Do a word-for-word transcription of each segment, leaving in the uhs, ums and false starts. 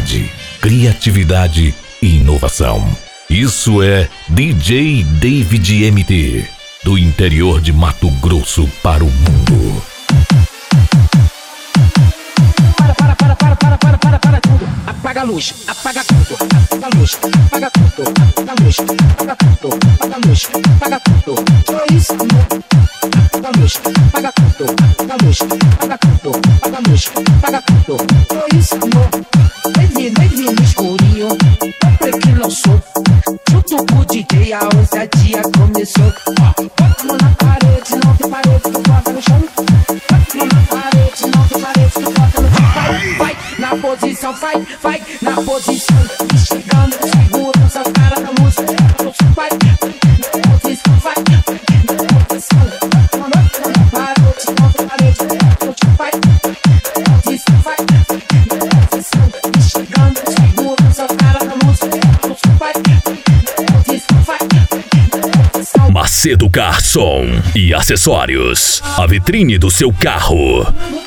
qualidade, criatividade e inovação. Isso é D J David M T, do interior de Mato Grosso para o mundo. Para, para, para, para, para, para, para, para tudo. Apaga a luz, apaga tudo, apaga a luz, apaga tudo, apaga a luz, apaga tudo, apaga a luz, apaga tudo. Só isso, amor. Apaga a luz, apaga tudo, apaga a luz, apaga tudo, apaga a luz, apaga tudo. Só isso, amor. Baby, baby, no escurinho, pra que lançou. Junto com o D J, a ousadia começou. Bota a mão na parede, não tem parede, tu bota no chão. Bota a mão na parede, não tem parede, tu bota no chão. Vai, vai, na posição, vai, vai, na posição. Chegando, segura essa cara da música. Vai, na posição, vai, na posição. Bota a mão na parede, não tem parede, vai, na posição, vai, na posição. Chegando, segura essa cara da música. Vai, na posição, vai, na posição. Macedo Garçom e Acessórios, a vitrine do seu carro.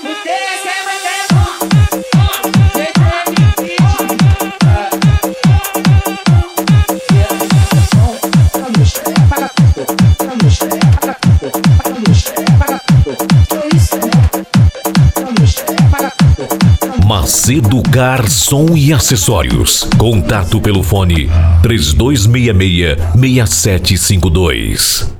Macedo Garçom e Acessórios. Contato pelo fone três dois seis seis, seis sete cinco dois.